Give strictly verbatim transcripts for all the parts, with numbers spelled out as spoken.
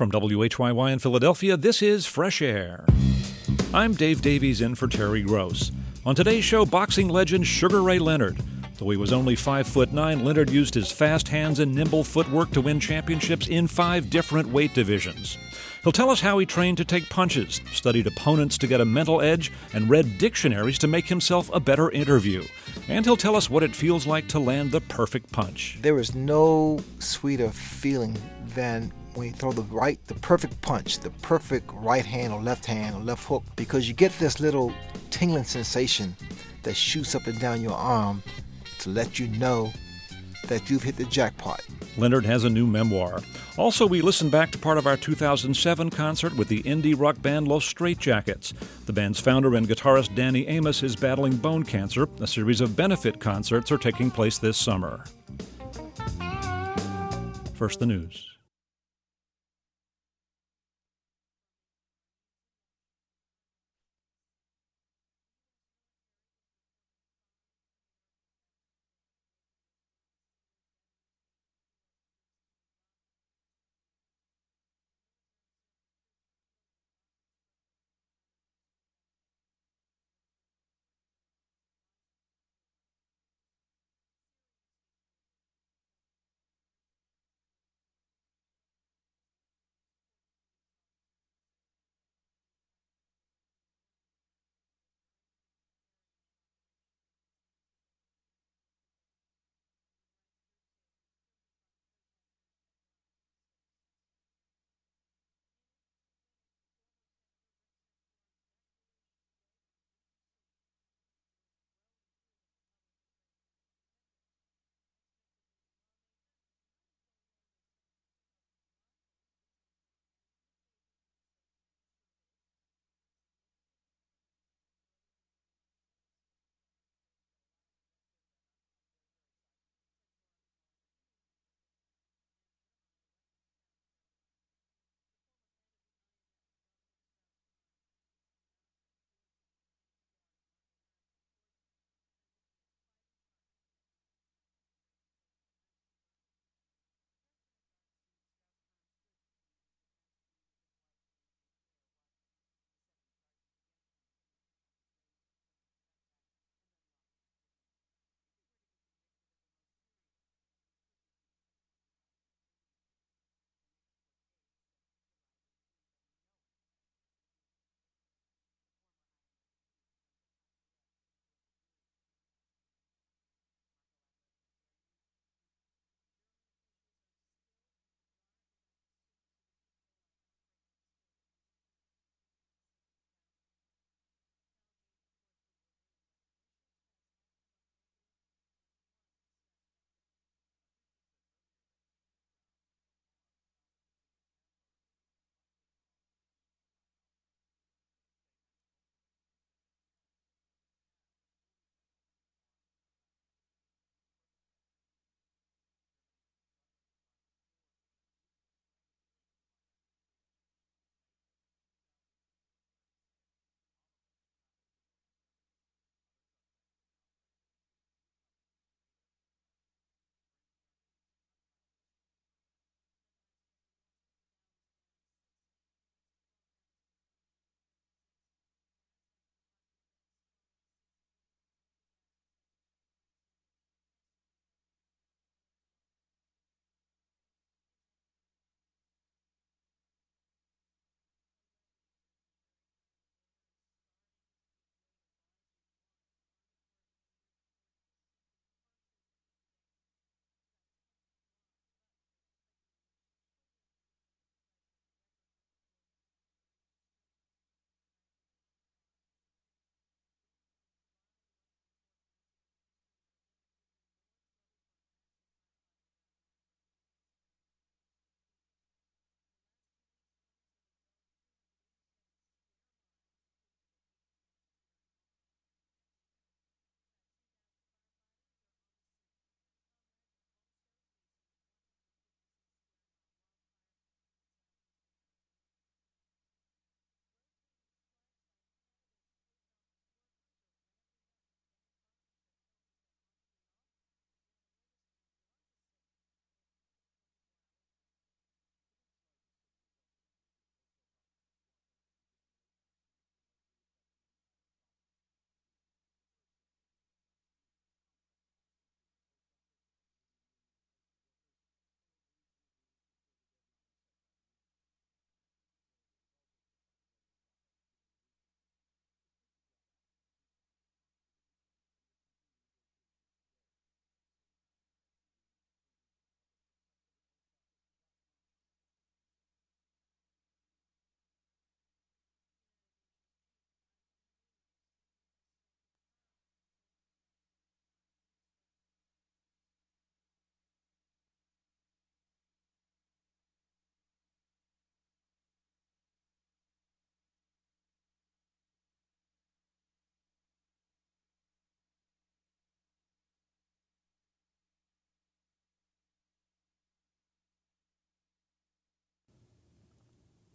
From W H Y Y in Philadelphia, this is Fresh Air. I'm Dave Davies in for Terry Gross. On today's show, boxing legend Sugar Ray Leonard. Though he was only five foot nine, Leonard used his fast hands and nimble footwork to win championships in five different weight divisions. He'll tell us how he trained to take punches, studied opponents to get a mental edge, and read dictionaries to make himself a better interview. And he'll tell us what it feels like to land the perfect punch. There is no sweeter feeling than when you throw the right, the perfect punch, the perfect right hand or left hand or left hook, because you get this little tingling sensation that shoots up and down your arm to let you know that you've hit the jackpot. Leonard has a new memoir. Also, we listen back to part of our two thousand seven concert with the indie rock band Los Straitjackets. The band's founder and guitarist Danny Amos is battling bone cancer. A series of benefit concerts are taking place this summer. First, the news.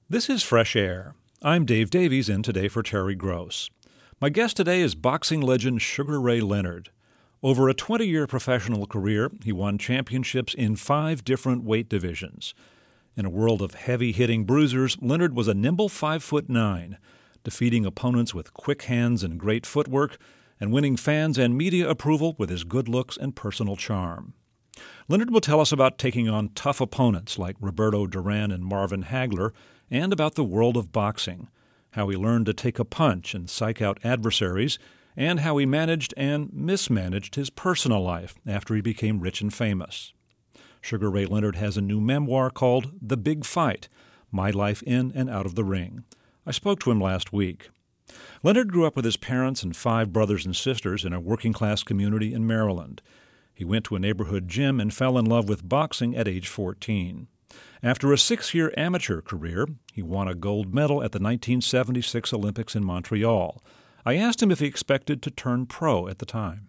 This is Fresh Air. I'm Dave Davies, in today for Terry Gross. My guest today is boxing legend Sugar Ray Leonard. Over a twenty-year professional career, he won championships in five different weight divisions. In a world of heavy-hitting bruisers, Leonard was a nimble five foot nine, defeating opponents with quick hands and great footwork, and winning fans and media approval with his good looks and personal charm. Leonard will tell us about taking on tough opponents like Roberto Duran and Marvin Hagler, and about the world of boxing, how he learned to take a punch and psych out adversaries, and how he managed and mismanaged his personal life after he became rich and famous. Sugar Ray Leonard has a new memoir called The Big Fight, My Life in and Out of the Ring. I spoke to him last week. Leonard grew up with his parents and five brothers and sisters in a working-class community in Maryland. He went to a neighborhood gym and fell in love with boxing at age fourteen. After a six-year amateur career, he won a gold medal at the nineteen seventy-six Olympics in Montreal. I asked him if he expected to turn pro at the time.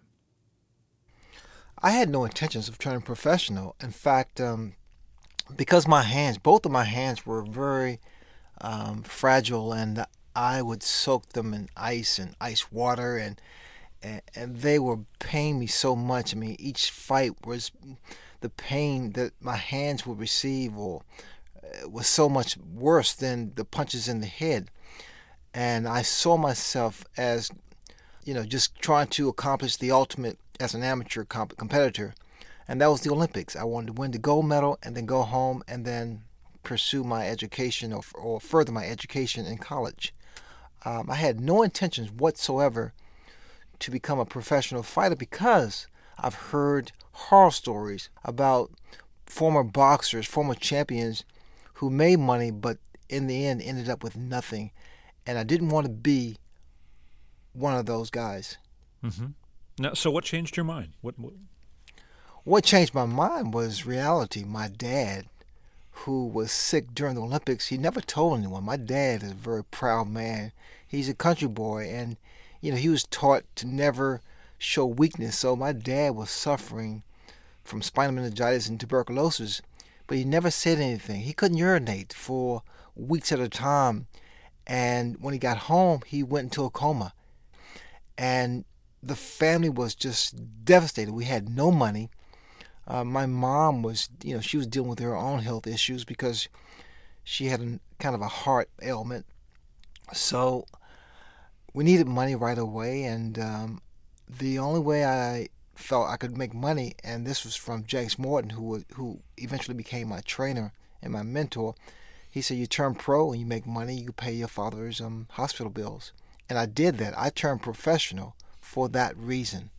I had no intentions of turning professional. In fact, um, because my hands, both of my hands were very um, fragile, and I would soak them in ice and ice water, and, and and they were paying me so much. I mean, each fight was the pain that my hands would receive or uh, was so much worse than the punches in the head. And I saw myself as, you know, just trying to accomplish the ultimate as an amateur comp- competitor. And that was the Olympics. I wanted to win the gold medal and then go home and then pursue my education or, or further my education in college. Um, I had no intentions whatsoever to become a professional fighter because I've heard horror stories about former boxers, former champions who made money but in the end ended up with nothing. And I didn't want to be one of those guys. Mm-hmm. Now, so what changed your mind? What, what What changed my mind was reality. My dad, who was sick during the Olympics, he never told anyone. My dad is a very proud man. He's a country boy, and you know he was taught to never show weakness. So my dad was suffering from spinal meningitis and tuberculosis, but he never said anything. He couldn't urinate for weeks at a time, and when he got home, he went into a coma. And the family was just devastated. We had no money. Uh, my mom was, you know, she was dealing with her own health issues because she had a, kind of a heart ailment. So we needed money right away, and um, the only way I felt I could make money, and this was from James Morton, who was, who eventually became my trainer and my mentor. He said, you turn pro and you make money, you pay your father's um, hospital bills. And I did that. I turned professional for that reason.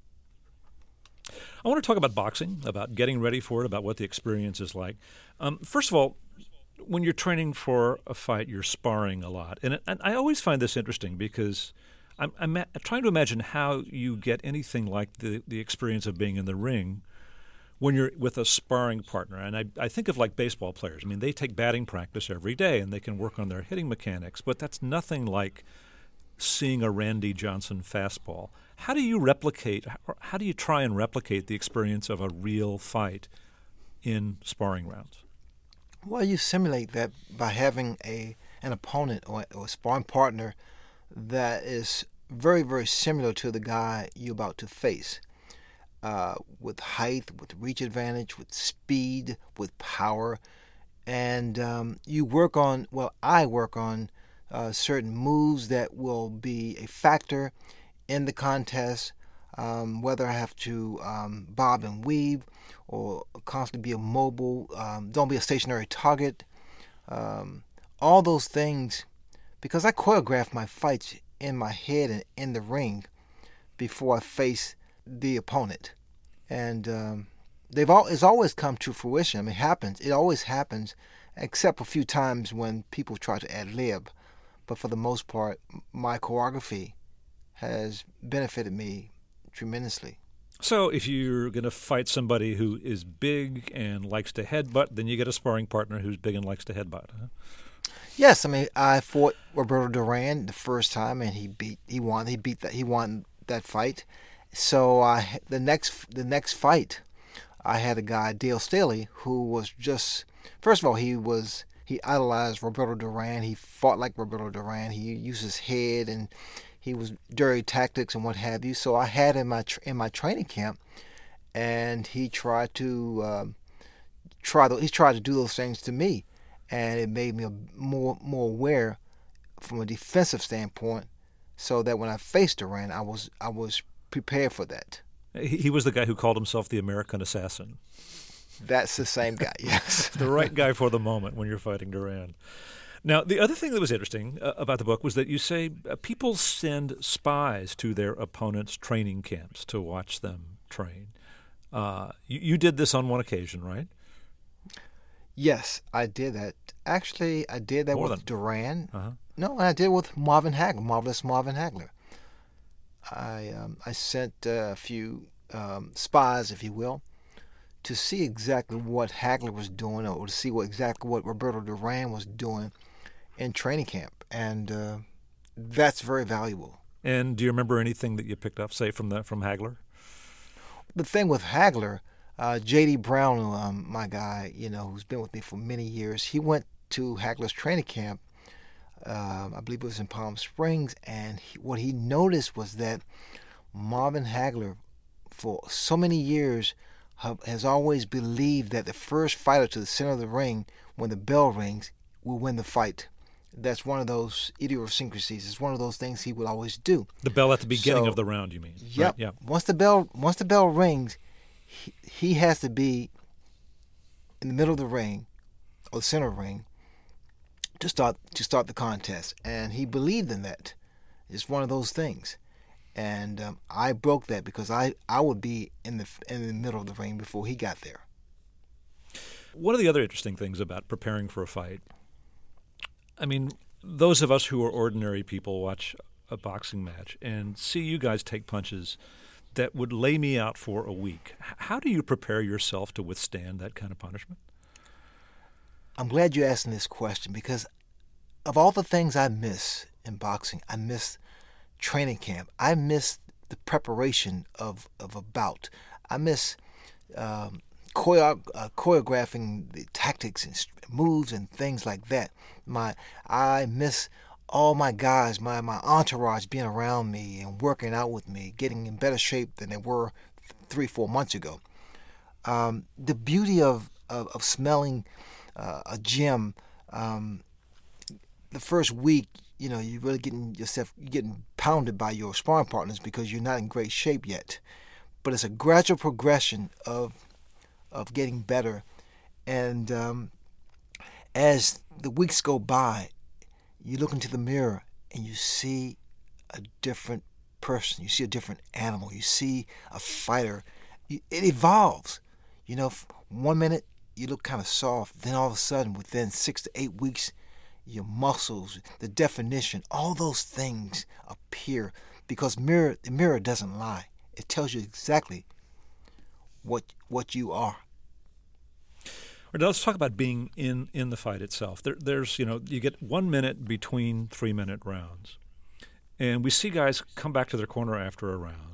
I want to talk about boxing, about getting ready for it, about what the experience is like. Um, first of all, when you're training for a fight, you're sparring a lot. And, it, and I always find this interesting because I'm, I'm trying to imagine how you get anything like the, the experience of being in the ring when you're with a sparring partner. And I, I think of like baseball players. I mean, they take batting practice every day and they can work on their hitting mechanics, but that's nothing like seeing a Randy Johnson fastball. How do you replicate, how do you try and replicate the experience of a real fight in sparring rounds? Well, you simulate that by having a an opponent or, or a sparring partner that is very, very similar to the guy you're about to face, uh, with height, with reach advantage, with speed, with power. And um, you work on, well, I work on uh, certain moves that will be a factor in the contest, um, whether I have to um, bob and weave or constantly be immobile, um, don't be a stationary target, um, all those things, because I choreograph my fights in my head and in the ring before I face the opponent. And um, they've all, it's always come to fruition. I mean, it happens. It always happens, except a few times when people try to ad-lib. But for the most part, my choreography has benefited me tremendously. So if you're going to fight somebody who is big and likes to headbutt, then you get a sparring partner who's big and likes to headbutt, huh? Yes, I mean, I fought Roberto Duran the first time, and he beat, he won, he beat that, he won that fight. So I, the next, the next fight, I had a guy, Dale Staley, who was just, first of all, he was, he idolized Roberto Duran. He fought like Roberto Duran. He used his head, and he was dirty tactics and what have you. So I had him in my in my training camp, and he tried to um, try. The, he tried to do those things to me, and it made me more more aware from a defensive standpoint, so that when I faced Duran, I was I was prepared for that. He, he was the guy who called himself the American Assassin. That's the same guy, yes. The right guy for the moment when you're fighting Duran. Now, the other thing that was interesting uh, about the book was that you say uh, people send spies to their opponents' training camps to watch them train. Uh, you, you did this on one occasion, right? Yes, I did that. Actually, I did that More with than. Duran. Uh-huh. No, I did it with Marvin Hagler, Marvelous Marvin Hagler. I um, I sent uh, a few um, spies, if you will, to see exactly what Hagler was doing, or to see what exactly what Roberto Duran was doing in training camp, and uh, that's very valuable. And do you remember anything that you picked up, say, from the from Hagler? The thing with Hagler, uh, J D Brown, um, my guy, you know, who's been with me for many years, he went to Hagler's training camp. Um, I believe it was in Palm Springs, and he, what he noticed was that Marvin Hagler, for so many years, have, has always believed that the first fighter to the center of the ring, when the bell rings, will win the fight. That's one of those idiosyncrasies. It's one of those things he will always do. The bell at the beginning so, of the round, you mean? Yep. Right? Yeah. Once the bell, once the bell rings, he, he has to be in the middle of the ring, or the center of the ring, to start to start the contest, and he believed in that. It's one of those things, and um, I broke that because I, I would be in the in the middle of the ring before he got there. One of the other interesting things about preparing for a fight, I mean, those of us who are ordinary people watch a boxing match and see you guys take punches that would lay me out for a week. How do you prepare yourself to withstand that kind of punishment? I'm glad you're asking this question, because of all the things I miss in boxing, I miss training camp. I miss the preparation of, of a bout. I miss um, choreo- uh, choreographing the tactics and moves and things like that. My I miss all my guys, my, my entourage being around me and working out with me, getting in better shape than they were three, four months ago. Um, the beauty of, of, of smelling Uh, a gym, um, the first week, you know, you're really getting yourself, you're getting pounded by your sparring partners because you're not in great shape yet. But it's a gradual progression of of getting better. And um, as the weeks go by, you look into the mirror and you see a different person. You see a different animal. You see a fighter. It evolves. You know, one minute, you look kind of soft, then all of a sudden, within six to eight weeks, your muscles, the definition, all those things appear, because mirror the mirror doesn't lie. It tells you exactly what what you are. Right, now let's talk about being in, in the fight itself. There, there's, you know, you get one minute between three-minute rounds, and we see guys come back to their corner after a round.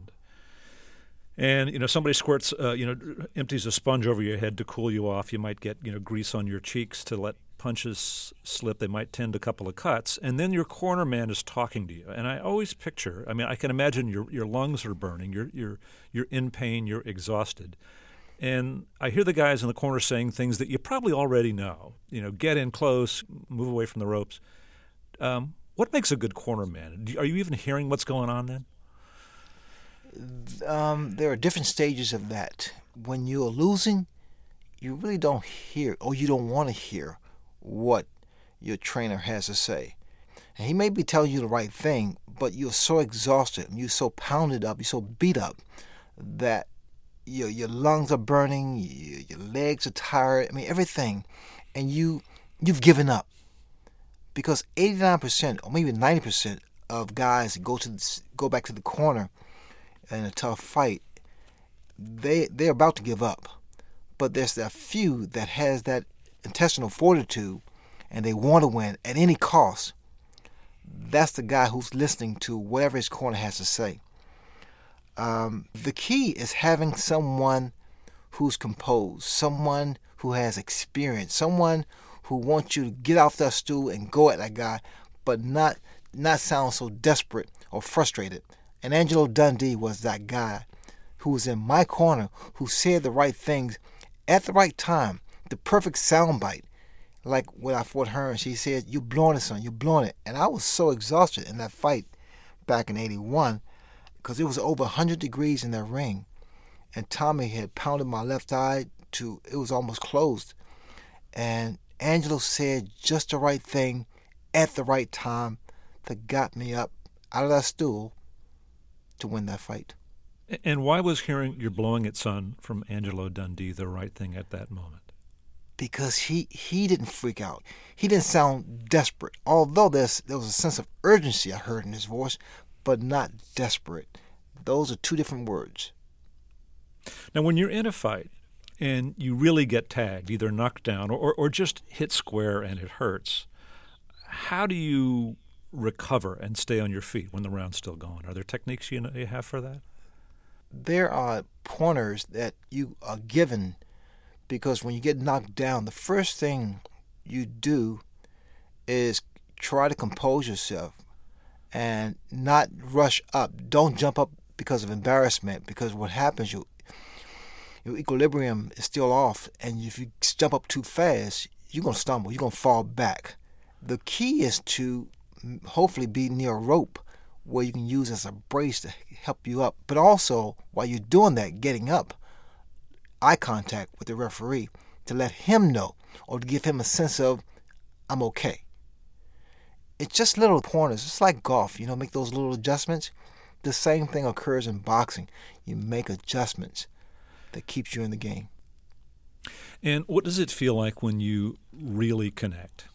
And, you know, somebody squirts, uh, you know, empties a sponge over your head to cool you off. You might get, you know, grease on your cheeks to let punches slip. They might tend a couple of cuts. And then your corner man is talking to you. And I always picture, I mean, I can imagine your your lungs are burning. You're, you're, you're in pain. You're exhausted. And I hear the guys in the corner saying things that you probably already know. You know, get in close, move away from the ropes. Um, what makes a good corner man? Are you even hearing what's going on then? Um, there are different stages of that. When you're losing, you really don't hear, or you don't want to hear, what your trainer has to say. And he may be telling you the right thing, but you're so exhausted, and you're so pounded up, you're so beat up, that your your lungs are burning, your, your legs are tired. I mean, everything, and you you've given up, because eighty-nine percent or maybe ninety percent of guys that go to the, go back to the corner in a tough fight, they they're about to give up. But there's a few that has that intestinal fortitude, and they want to win at any cost. That's the guy who's listening to whatever his corner has to say. Um, the key is having someone who's composed, someone who has experience, someone who want you to get off that stool and go at that guy, but not not sound so desperate or frustrated. And Angelo Dundee was that guy who was in my corner, who said the right things at the right time, the perfect soundbite. Like when I fought Hearns, she said, "You're blowing it, son. You're blowing it." And I was so exhausted in that fight back in eighty-one because it was over one hundred degrees in that ring. And Tommy had pounded my left eye to, it was almost closed. And Angelo said just the right thing at the right time that got me up out of that stool to win that fight. And why was hearing "You're blowing it, son" from Angelo Dundee the right thing at that moment? Because he, he didn't freak out. He didn't sound desperate. Although there's, there was a sense of urgency I heard in his voice, but not desperate. Those are two different words. Now, when you're in a fight and you really get tagged, either knocked down or, or just hit square and it hurts, how do you recover and stay on your feet when the round's still going? Are there techniques you, know, you have for that? There are pointers that you are given, because when you get knocked down, the first thing you do is try to compose yourself and not rush up. Don't jump up because of embarrassment, because what happens, you, your equilibrium is still off, and if you jump up too fast, you're going to stumble, you're going to fall back. The key is to hopefully be near a rope where you can use as a brace to help you up. But also, while you're doing that, getting up, eye contact with the referee to let him know or to give him a sense of, I'm okay. It's just little pointers. It's like golf, you know, make those little adjustments. The same thing occurs in boxing. You make adjustments that keeps you in the game. And what does it feel like when you really connect?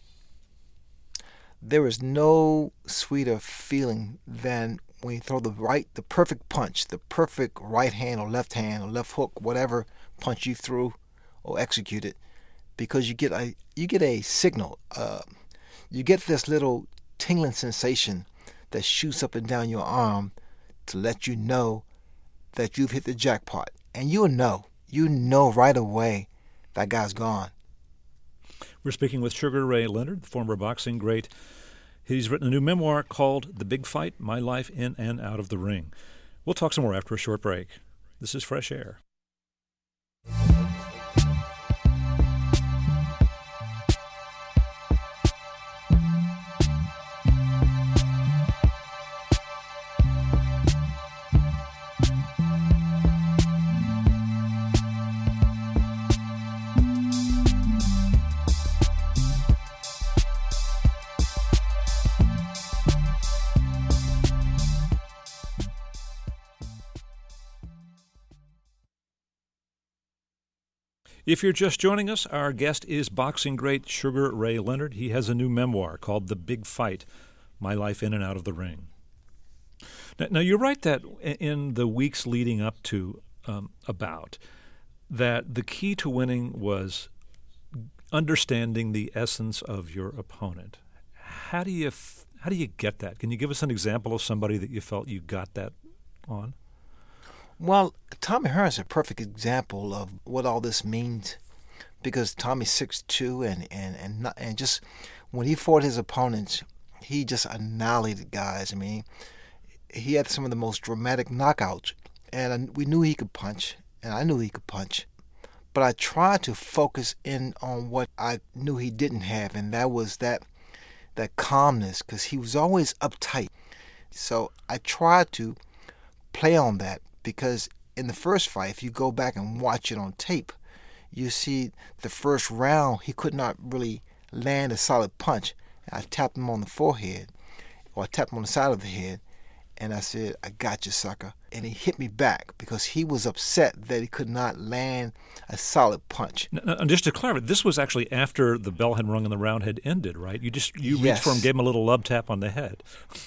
There is no sweeter feeling than when you throw the right, the perfect punch, the perfect right hand or left hand or left hook, whatever punch you threw or executed, because you get a you get a signal. Uh, you get this little tingling sensation that shoots up and down your arm to let you know that you've hit the jackpot, and you'll know, you know right away that guy's gone. We're speaking with Sugar Ray Leonard, the former boxing great. He's written a new memoir called The Big Fight, My Life in and Out of the Ring. We'll talk some more after a short break. This is Fresh Air. If you're just joining us, our guest is boxing great Sugar Ray Leonard. He has a new memoir called The Big Fight, My Life in and Out of the Ring. Now, now you write that in the weeks leading up to um, about that the key to winning was understanding the essence of your opponent. How do you f- how do you get that? Can you give us an example of somebody that you felt you got that on? Well, Tommy Hearns is a perfect example of what all this means, because Tommy's six two, and and and not, and just when he fought his opponents, he just annihilated guys. I mean, he had some of the most dramatic knockouts, and we knew he could punch, and I knew he could punch, but I tried to focus in on what I knew he didn't have, and that was that that calmness, because he was always uptight. So I tried to play on that. Because in the first fight, if you go back and watch it on tape, you see the first round, he could not really land a solid punch. I tapped him on the forehead, or I tapped him on the side of the head, and I said, I got you, sucker. And he hit me back because he was upset that he could not land a solid punch. Now, and just to clarify, this was actually after the bell had rung and the round had ended, right? You just you Yes. reached for him, gave him a little love tap on the head.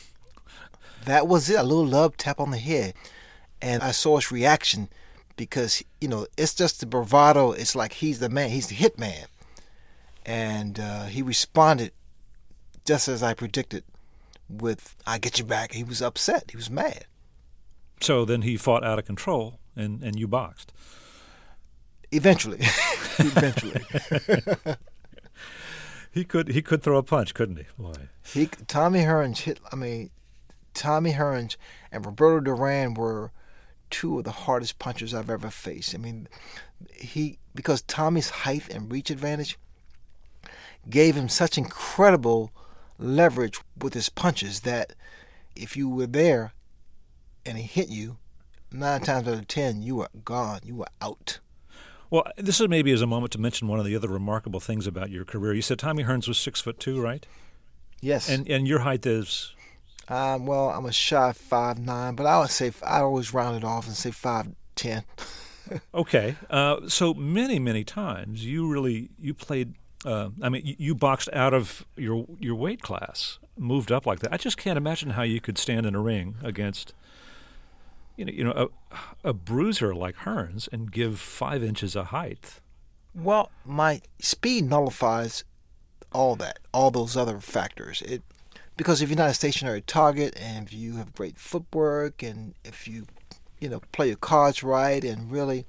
That was it, a little love tap on the head. And I saw his reaction because, you know, it's just the bravado. It's like he's the man. He's the hit man. And uh, he responded just as I predicted with, I get you back. He was upset. He was mad. So then he fought out of control, and, and you boxed. Eventually. Eventually. he could he could throw a punch, couldn't he? Boy. He Tommy Hearns hit. I mean, Tommy Hearns and Roberto Duran were two of the hardest punchers I've ever faced. I mean, he because Tommy's height and reach advantage gave him such incredible leverage with his punches that if you were there and he hit you, nine times out of ten, you were gone. You were out. Well, this is maybe as a moment to mention one of the other remarkable things about your career. You said Tommy Hearns was six foot two, right? Yes. And and your height is? Um, well, I'm a shy five nine, but I would say I always round it off and say five ten. Okay. Uh, so many many times you really you played. Uh, I mean, you, you boxed out of your your weight class, moved up like that. I just can't imagine how you could stand in a ring against. You know, you know, a, a bruiser like Hearns and give five inches of height. Well, my speed nullifies all that, all those other factors. It because if you're not a stationary target, and if you have great footwork, and if you, you know, play your cards right, and really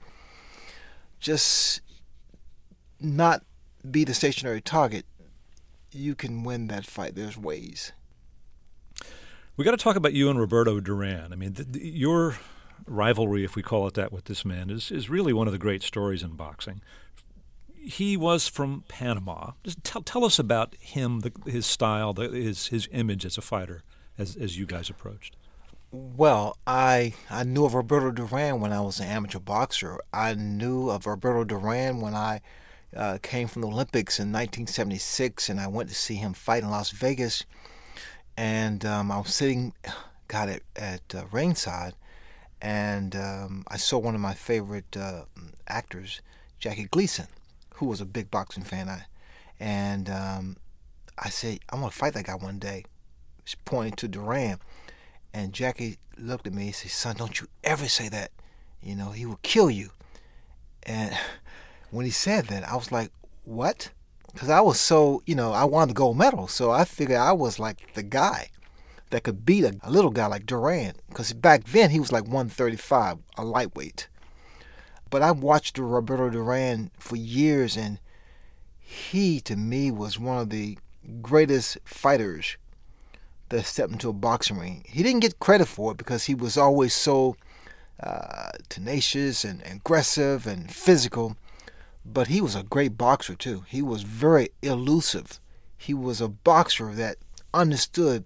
just not be the stationary target, you can win that fight. There's ways. We got to talk about you and Roberto Duran. I mean, the, the, your rivalry, if we call it that, with this man is is really one of the great stories in boxing. He was from Panama. Just tell tell us about him, the, his style, the, his his image as a fighter, as as you guys approached. Well, I I knew of Roberto Duran when I was an amateur boxer. I knew of Roberto Duran when I uh, came from the Olympics in nineteen seventy-six, and I went to see him fight in Las Vegas. And um, I was sitting, got it at uh, ringside, and um, I saw one of my favorite uh, actors, Jackie Gleason, who was a big boxing fan. I, and um, I said, I want to fight that guy one day. He's pointing to Duran. And Jackie looked at me and said, son, don't you ever say that. You know, he will kill you. And when he said that, I was like, what? Because I was so, you know, I wanted the gold medal. So I figured I was like the guy that could beat a, a little guy like Duran. Because back then he was like one thirty-five, a lightweight. But I watched Roberto Duran for years, and he, to me, was one of the greatest fighters that stepped into a boxing ring. He didn't get credit for it because he was always so uh, tenacious and aggressive and physical. But he was a great boxer, too. He was very elusive. He was a boxer that understood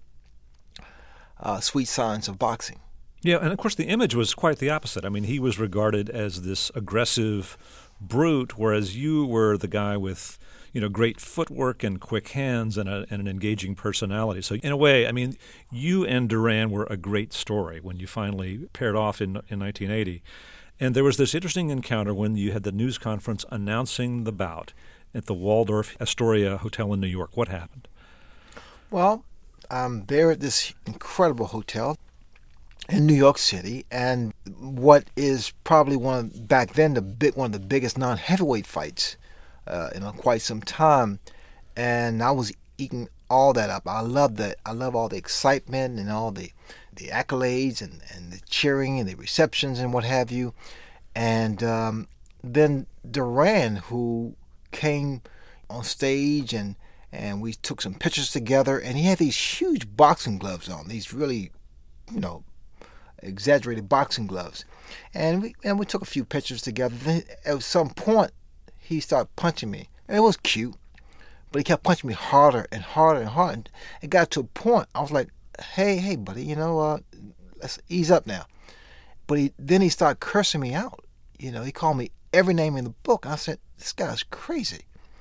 uh, sweet science of boxing. Yeah, and of course the image was quite the opposite. I mean, he was regarded as this aggressive brute, whereas you were the guy with, you know, great footwork and quick hands and, a, and an engaging personality. So in a way, I mean, you and Duran were a great story when you finally paired off in in nineteen eighty. And there was this interesting encounter when you had the news conference announcing the bout at the Waldorf Astoria Hotel in New York. What happened? Well, I'm there at this incredible hotel in New York City, and what is probably one of, back then, the big one of the biggest non-heavyweight fights uh, in quite some time. And I was eating all that up. I love that. I love all the excitement and all the the accolades and, and the cheering and the receptions and what have you. And um, then Duran, who came on stage, and, and we took some pictures together, and he had these huge boxing gloves on, these really, you know, exaggerated boxing gloves. And we, and we took a few pictures together. Then at some point, he started punching me. And it was cute, but he kept punching me harder and harder and harder. And it got to a point, I was like, hey, hey, buddy, you know, uh, let's ease up now. But he, then he started cursing me out. You know, he called me every name in the book. I said, this guy's crazy.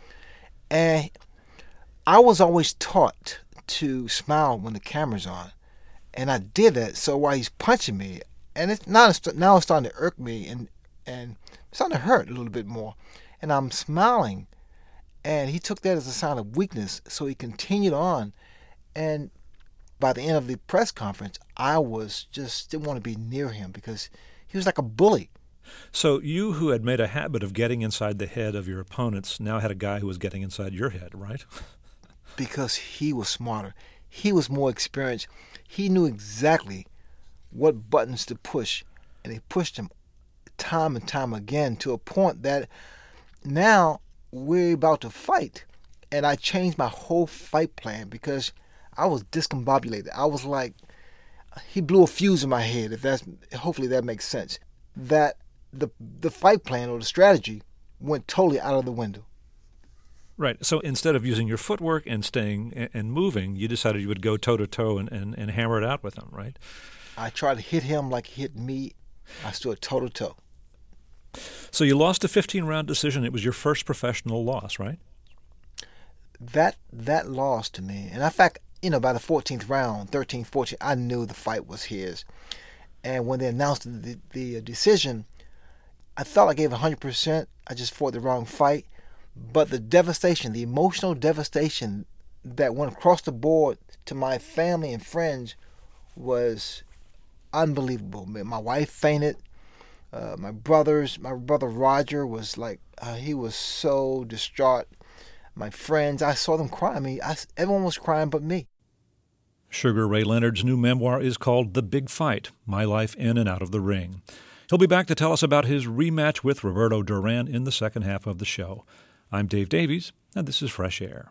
And I was always taught to smile when the camera's on. And I did that. So while he's punching me, and it's now it's, now it's starting to irk me and, and it's starting to hurt a little bit more. And I'm smiling. And he took that as a sign of weakness. So he continued on. And by the end of the press conference, I was just didn't want to be near him because he was like a bully. So you, who had made a habit of getting inside the head of your opponents, now had a guy who was getting inside your head, right? Because he was smarter. He was more experienced. He knew exactly what buttons to push, and he pushed them time and time again to a point that now we're about to fight, And I changed my whole fight plan because I was discombobulated. I was like, he blew a fuse in my head. If that's hopefully that makes sense. That the the fight plan or the strategy went totally out of the window. Right. So instead of using your footwork and staying and moving, you decided you would go toe to toe and and hammer it out with him, right? I tried to hit him like he hit me. I stood toe to toe. So you lost a fifteen-round decision. It was your first professional loss, right? That that loss to me, and in fact, you know, by the fourteenth round, thirteenth, fourteenth, I knew the fight was his. And when they announced the, the decision, I thought I gave one hundred percent. I just fought the wrong fight. But the devastation, the emotional devastation that went across the board to my family and friends was unbelievable. My wife fainted. Uh, my brothers, my brother Roger was like, uh, he was so distraught. My friends, I saw them cry. I mean, I, everyone was crying but me. Sugar Ray Leonard's new memoir is called The Big Fight, My Life in and Out of the Ring. He'll be back to tell us about his rematch with Roberto Duran in the second half of the show. I'm Dave Davies, and this is Fresh Air.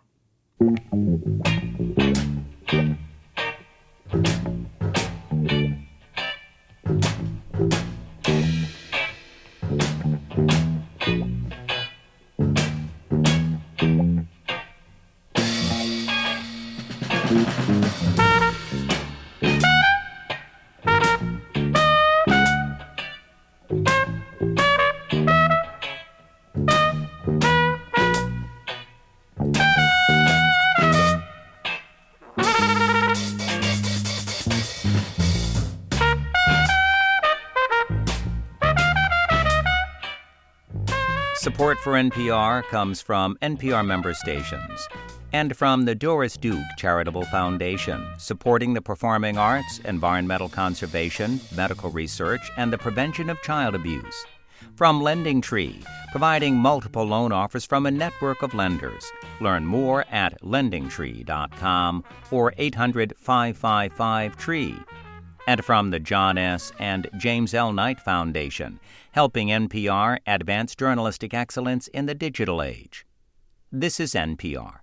Support for N P R comes from N P R member stations and from the Doris Duke Charitable Foundation, supporting the performing arts, environmental conservation, medical research, and the prevention of child abuse. From Lending Tree, providing multiple loan offers from a network of lenders. Learn more at lending tree dot com or eight hundred, five five five, T R E E. And from the John S. and James L. Knight Foundation, helping N P R advance journalistic excellence in the digital age. This is N P R.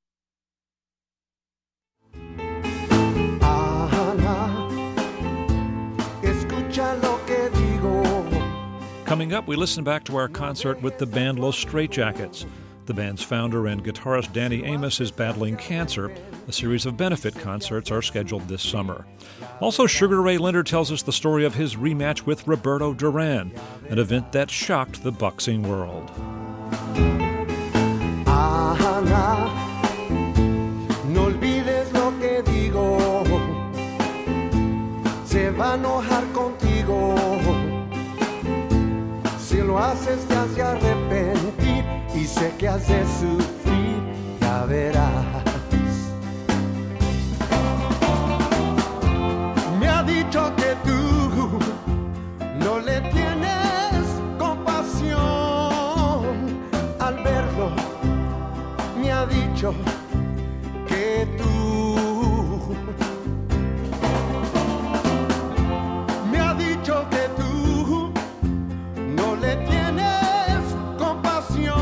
Coming up, we listen back to our concert with the band Los Straitjackets. The band's founder and guitarist Danny Amos is battling cancer. A series of benefit concerts are scheduled this summer. Also, Sugar Ray Leonard tells us the story of his rematch with Roberto Duran, an event that shocked the boxing world. Ana, no olvides lo que digo, se va a enojar contigo, si lo haces te hace arrepentir y sé que has de sufrir, ya verás. Me ha dicho que tú no le tienes compasión al verlo. Me ha dicho que tú, me ha dicho que tú no le tienes compasión,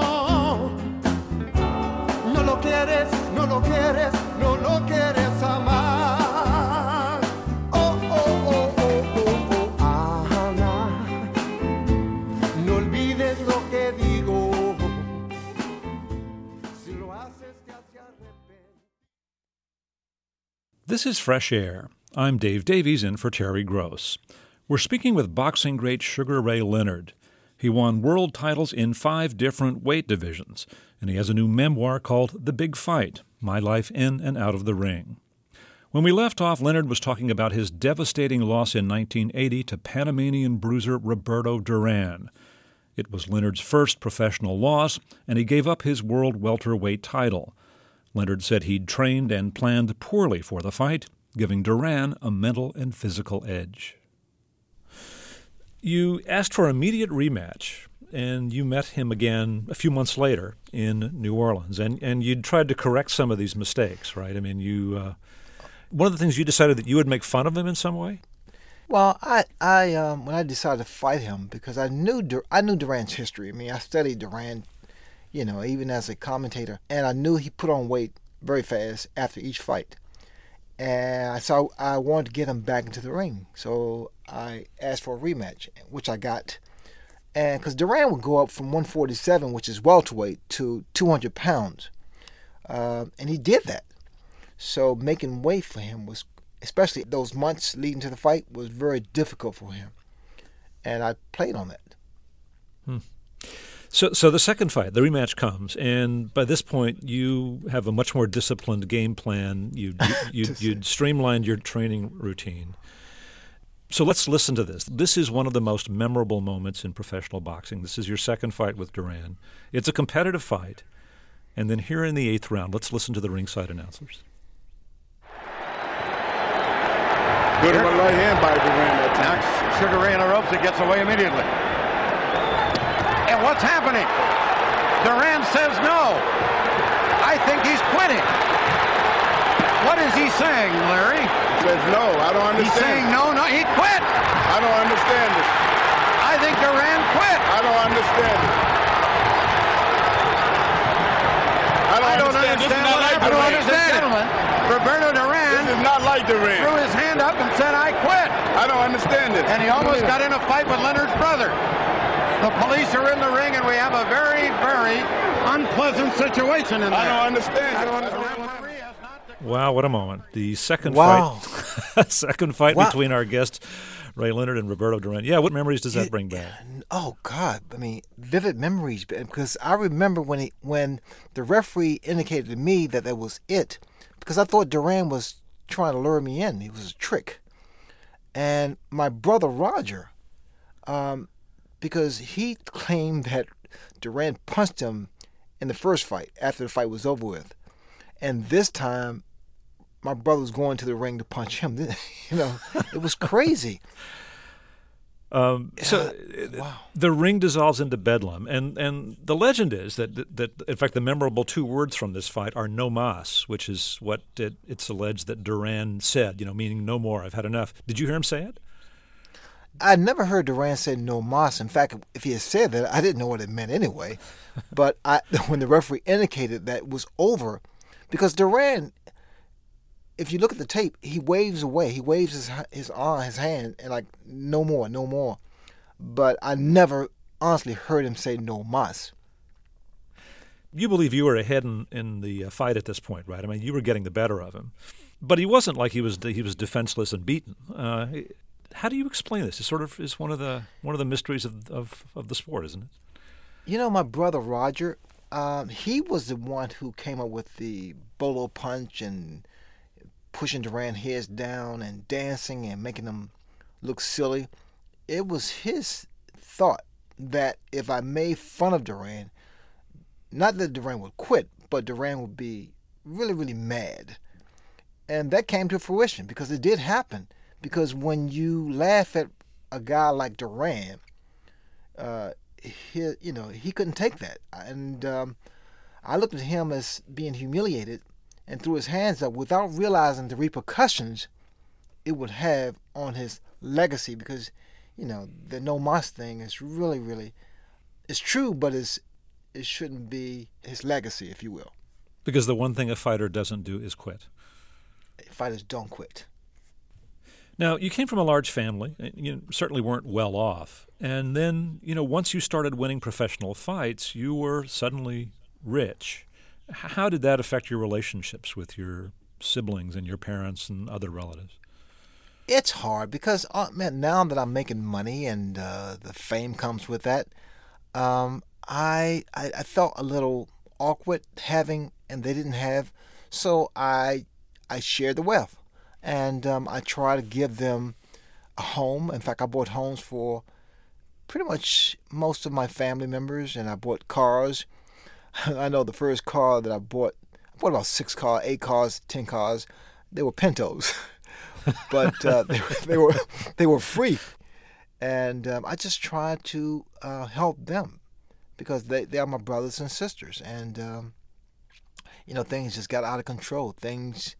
no lo quieres, no lo quieres, no lo quieres amar. Oh, oh, oh, oh, oh, oh, Ana, no olvides lo que digo. This is Fresh Air. I'm Dave Davies in for Terry Gross. We're speaking with boxing great Sugar Ray Leonard. He won world titles in five different weight divisions, and he has a new memoir called The Big Fight, My Life in and Out of the Ring. When we left off, Leonard was talking about his devastating loss in nineteen eighty to Panamanian bruiser Roberto Duran. It was Leonard's first professional loss, and he gave up his world welterweight title. Leonard said he'd trained and planned poorly for the fight, giving Duran a mental and physical edge. You asked for an immediate rematch, and you met him again a few months later in New Orleans, and, and you'd tried to correct some of these mistakes, right? I mean, you uh, one of the things you decided that you would make fun of him in some way? Well, I, I um, when I decided to fight him, because I knew Dur- I knew Duran's history. I mean, I studied Duran. you know, even as a commentator. And I knew he put on weight very fast after each fight. And so I wanted to get him back into the ring. So I asked for a rematch, which I got. And because Duran would go up from one forty-seven, which is welterweight, to two hundred pounds. Uh, and he did that. So making weight for him was, especially those months leading to the fight, was very difficult for him. And I played on that. Hmm. So so the second fight, the rematch comes, and by this point you have a much more disciplined game plan. You, you, you, you'd streamlined your training routine. So let's listen to this. This is one of the most memorable moments in professional boxing. This is your second fight with Duran. It's a competitive fight. And then here in the eighth round, let's listen to the ringside announcers. Good one right hand by Duran. Now Sugar Ray in the ropes, it gets away immediately. And what's happening? Duran says no. I think he's quitting. What is he saying, Larry? He says no. I don't understand. He's saying no, no, he quit. I don't understand it. I think Duran quit. I don't understand it. I don't, I don't understand. understand. This is not like I don't Duran. understand. Gentlemen, Roberto Duran This is not like Duran. threw his hand up and said, I quit. I don't understand it. And he almost got in a fight with Leonard's brother. The police are in the ring, and we have a very, very unpleasant situation in there. I don't understand I it. don't I don't understand. Wow, what a moment. The second Wow. fight second fight Wow. between our guests, Ray Leonard and Roberto Duran. Yeah, what memories does that It- bring back? Oh God! I mean, vivid memories. Because I remember when he, when the referee indicated to me that that was it, because I thought Duran was trying to lure me in. It was a trick. And my brother Roger, um, because he claimed that Duran punched him in the first fight after the fight was over with, and this time my brother was going to the ring to punch him. You know, it was crazy. Um, so Yeah, wow. the ring dissolves into bedlam, and, and the legend is that, that, that, in fact, the memorable two words from this fight are no mas, which is what it, it's alleged that Duran said, you know, meaning no more, I've had enough. Did you hear him say it? I never heard Duran say no mas. In fact, if he had said that, I didn't know what it meant anyway. But I, when the referee indicated that it was over, because Duran, if you look at the tape, he waves away. He waves his his arm, his hand, and like, no more, no more. But I never honestly heard him say no mas. You believe you were ahead in, in the uh, fight at this point, right? I mean, you were getting the better of him. But he wasn't like he was he was defenseless and beaten. Uh, how do you explain this? It sort of is one of the one of the mysteries of, of, of the sport, isn't it? You know, my brother Roger, um, he was the one who came up with the bolo punch and pushing Duran heads down and dancing and making them look silly. It was his thought that if I made fun of Duran, not that Duran would quit, but Duran would be really, really mad. And that came to fruition because it did happen. Because when you laugh at a guy like Duran, uh, he, you know, he couldn't take that. And um, I looked at him as being humiliated and threw his hands up without realizing the repercussions it would have on his legacy. Because, you know, the no mas thing is really, really, it's true, but it's, it shouldn't be his legacy, if you will. Because the one thing a fighter doesn't do is quit. Fighters don't quit. Now, you came from a large family. You certainly weren't well off. And then, you know, once you started winning professional fights, you were suddenly rich. How did that affect your relationships with your siblings and your parents and other relatives? It's hard because, uh, man, now that I'm making money and uh, the fame comes with that, um, I, I I felt a little awkward having, and they didn't have, so I I shared the wealth. And um, I try to give them a home. In fact, I bought homes for pretty much most of my family members, and I bought cars. I know the first car that I bought, I bought about six cars, eight cars, ten cars. They were Pintos, but uh, they, they were they were free. And um, I just tried to uh, help them because they, they are my brothers and sisters. And, um, you know, things just got out of control. Things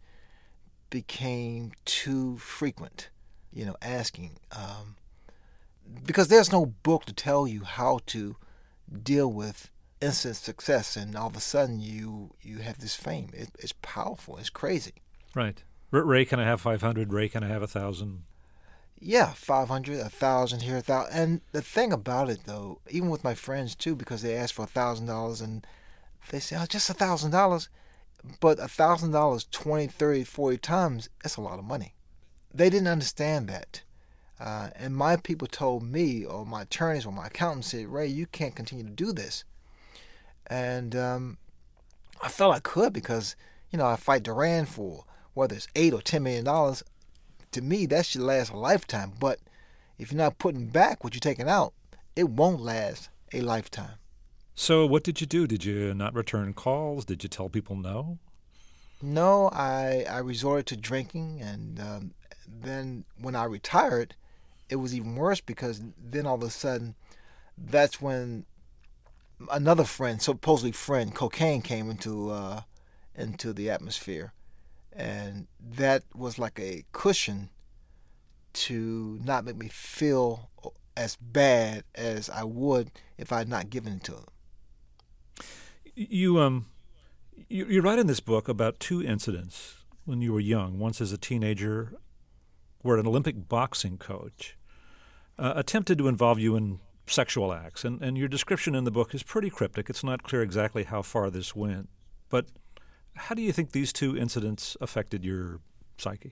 became too frequent, you know, asking. Um, because there's no book to tell you how to deal with instant success, and all of a sudden you you have this fame. It, it's powerful. It's crazy. Right. R- Ray, can I have five hundred? Ray, can I have one thousand? Yeah, five hundred, a thousand here, a thousand. And the thing about it, though, even with my friends too, because they ask for a thousand dollars and they say, "Oh, just a thousand dollars," but a thousand dollars twenty, thirty, forty times, that's a lot of money. They didn't understand that. Uh, and my people told me, or my attorneys or my accountants said, "Ray, you can't continue to do this." And um, I felt I could because, you know, I fight Duran for whether it's eight or ten million dollars. To me, that should last a lifetime. But if you're not putting back what you're taking out, it won't last a lifetime. So what did you do? Did you not return calls? Did you tell people no? No, I I resorted to drinking, and um, then when I retired, it was even worse because then all of a sudden, that's when another friend, supposedly friend, cocaine came into uh, into the atmosphere, and that was like a cushion to not make me feel as bad as I would if I had not given it to him. You um, you, you write in this book about two incidents when you were young. Once as a teenager, where an Olympic boxing coach uh, attempted to involve you in sexual acts, and, and your description in the book is pretty cryptic. It's not clear exactly how far this went, but how do you think these two incidents affected your psyche?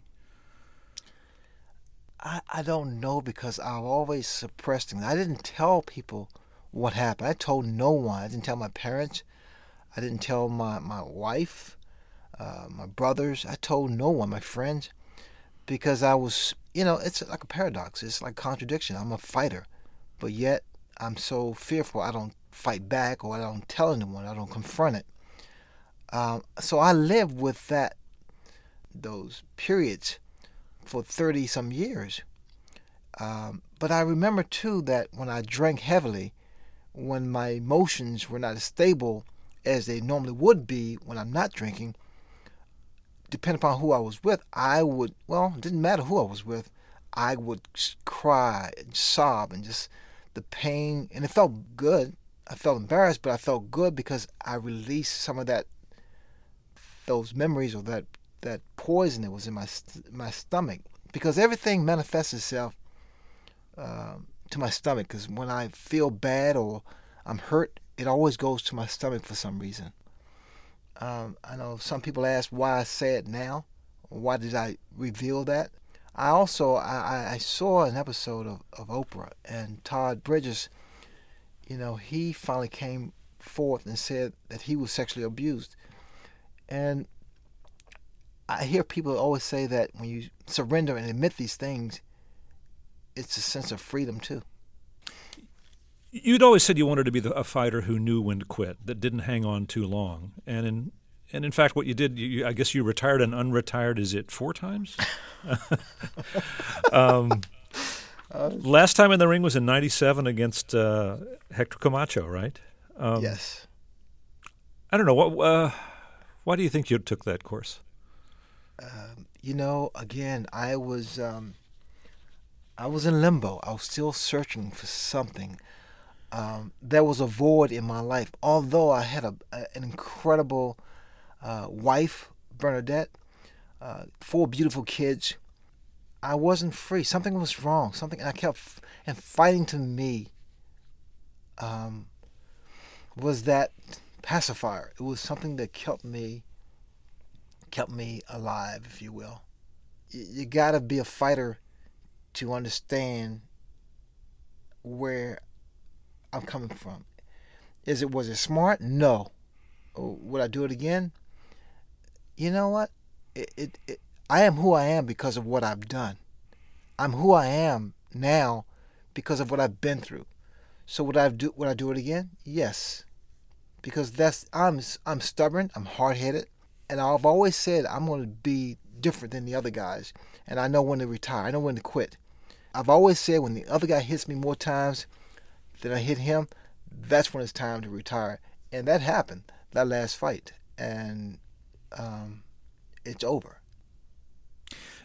I, I don't know because I've always suppressed things. I didn't tell people what happened. I told no one. I didn't tell my parents. I didn't tell my, my wife, uh, my brothers. I told no one, my friends, because I was, you know, it's like a paradox. It's like contradiction. I'm a fighter, but yet I'm so fearful I don't fight back or I don't tell anyone. I don't confront it. Um, so I lived with that, those periods for thirty some years. Um, but I remember too that when I drank heavily, when my emotions were not as stable as they normally would be when I'm not drinking, depending upon who I was with, I would, well, it didn't matter who I was with, I would cry and sob and just the pain, and it felt good. I felt embarrassed, but I felt good because I released some of that, those memories or that that poison that was in my my stomach, because everything manifests itself um, to my stomach. Because when I feel bad or I'm hurt, it always goes to my stomach for some reason. Um, I know some people ask why I say it now, or why did I reveal that. I also I, I saw an episode of, of Oprah, and Todd Bridges, you know, he finally came forth and said that he was sexually abused. And I hear people always say that when you surrender and admit these things, it's a sense of freedom too. You'd always said you wanted to be the, a fighter who knew when to quit, that didn't hang on too long. And in and in fact, what you did, you, I guess you retired and unretired, is it four times? um, uh, last time in the ring was in ninety-seven against uh, Hector Camacho, right? Um, yes. I don't know. What? Uh, why do you think you took that course? Um, you know, again, I was um, I was in limbo. I was still searching for something. Um, there was a void in my life. Although I had a, a, an incredible uh, wife, Bernadette, uh, four beautiful kids, I wasn't free. Something was wrong. Something, and I kept f- and fighting to me. Um, was that pacifier? It was something that kept me. kept me alive, if you will. You, you got to be a fighter to understand where I'm coming from. Is it was it smart? No. Would I do it again? You know what? It, it, it I am who I am because of what I've done. I'm who I am now because of what I've been through. So would I do would I do it again? Yes. Because that's I'm I'm stubborn, I'm hard-headed. And I've always said I'm going to be different than the other guys. And I know when to retire. I know when to quit. I've always said when the other guy hits me more times than I hit him, that's when it's time to retire. And that happened, that last fight. And um, it's over.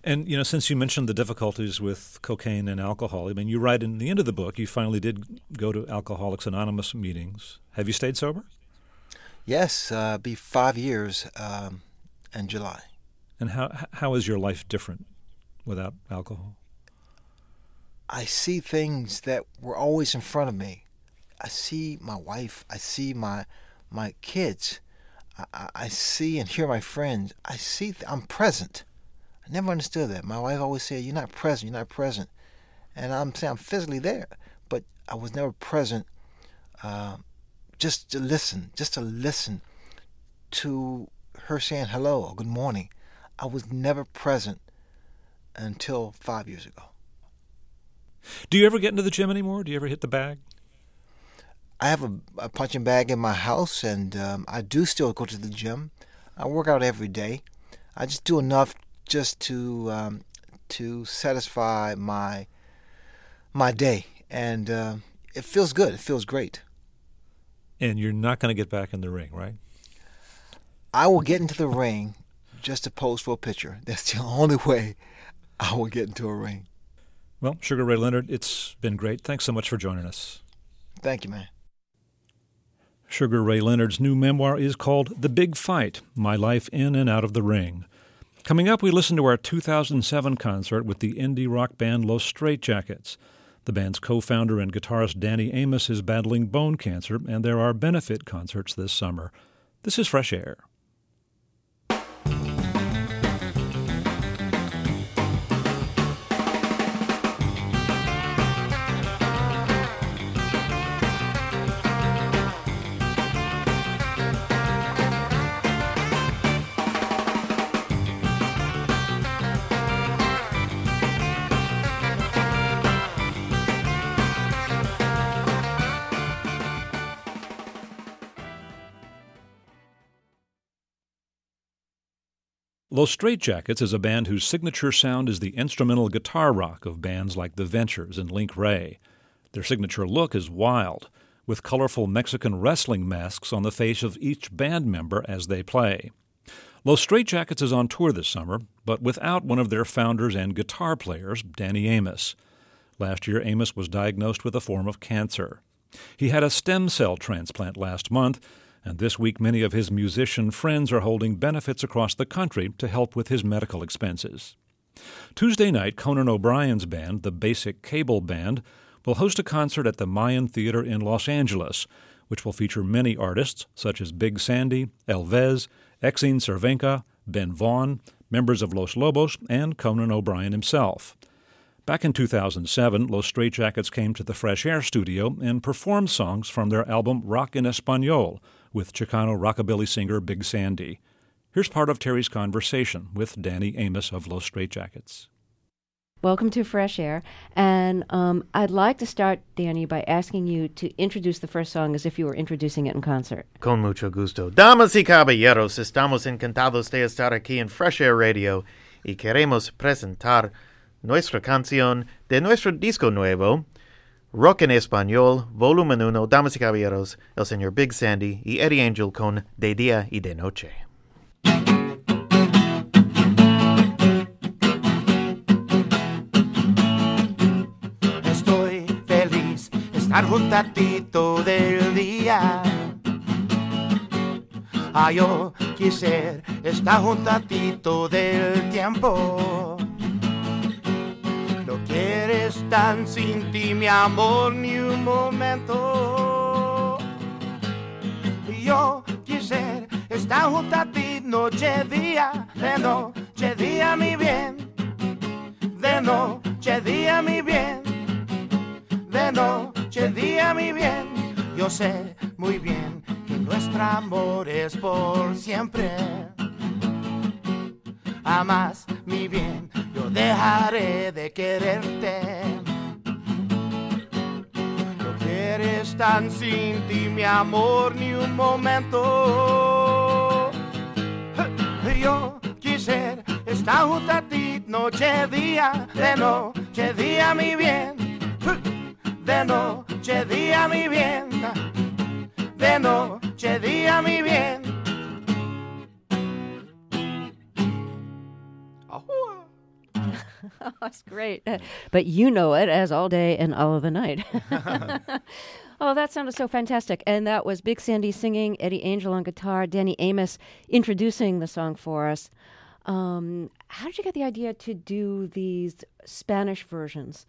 And, you know, since you mentioned the difficulties with cocaine and alcohol, I mean, you write in the end of the book, you finally did go to Alcoholics Anonymous meetings. Have you stayed sober? Yes, uh, be five years um, in July. And how how is your life different without alcohol? I see things that were always in front of me. I see my wife. I see my my kids. I, I see and hear my friends. I see. Th- I'm present. I never understood that. My wife always said, "You're not present. You're not present," and I'm saying I'm physically there, but I was never present. Uh, just to listen, just to listen to her saying hello or good morning. I was never present until five years ago. Do you ever get into the gym anymore? Do you ever hit the bag? I have a, a punching bag in my house, and um, I do still go to the gym. I work out every day. I just do enough just to um, to satisfy my my day, and uh, it feels good. It feels great. And you're not going to get back in the ring, right? I will get into the ring just to pose for a picture. That's the only way I will get into a ring. Well, Sugar Ray Leonard, it's been great. Thanks so much for joining us. Thank you, man. Sugar Ray Leonard's new memoir is called The Big Fight, My Life in and Out of the Ring. Coming up, we listen to our two thousand seven concert with the indie rock band Los Straitjackets. The band's co-founder and guitarist Danny Amos is battling bone cancer, and there are benefit concerts this summer. This is Fresh Air. Los Straitjackets is a band whose signature sound is the instrumental guitar rock of bands like The Ventures and Link Wray. Their signature look is wild, with colorful Mexican wrestling masks on the face of each band member as they play. Los Straitjackets is on tour this summer, but without one of their founders and guitar players, Danny Amos. Last year, Amos was diagnosed with a form of cancer. He had a stem cell transplant last month, and this week many of his musician friends are holding benefits across the country to help with his medical expenses. Tuesday night, Conan O'Brien's band, the Basic Cable Band, will host a concert at the Mayan Theater in Los Angeles, which will feature many artists such as Big Sandy, El Vez, Exene Cervenka, Ben Vaughn, members of Los Lobos, and Conan O'Brien himself. Back in two thousand seven, Los Straitjackets came to the Fresh Air studio and performed songs from their album Rock en Español with Chicano rockabilly singer Big Sandy. Here's part of Terry's conversation with Danny Amos of Los Straitjackets. Welcome to Fresh Air, and um, I'd like to start, Danny, by asking you to introduce the first song as if you were introducing it in concert. Con mucho gusto. Damas y caballeros, estamos encantados de estar aquí en Fresh Air Radio y queremos presentar nuestra canción de nuestro disco nuevo, Rock en Español, volumen uno, damas y caballeros, el señor Big Sandy y Eddie Angel con De Día y de Noche. Estoy feliz estar junto a ti todo el día. Ah, yo quisiera estar junto a ti todo el tiempo. No quieres estar sin ti, mi amor, ni un momento. Yo quisiera estar junto a ti noche, día, de noche, día, mi bien. De noche, día, mi bien. De noche, día, mi bien. Yo sé muy bien que nuestro amor es por siempre. Amas mi bien, yo dejaré de quererte. No quieres estar sin ti, mi amor, ni un momento. Yo quisiera estar junto a ti noche, día, de noche, día, mi bien. De noche, día, mi bien. De noche, día, mi bien. Oh, that's great. Uh, but you know it as All Day and All of the Night. Oh, that sounded so fantastic. And that was Big Sandy singing, Eddie Angel on guitar, Danny Amos introducing the song for us. Um, how did you get the idea to do these Spanish versions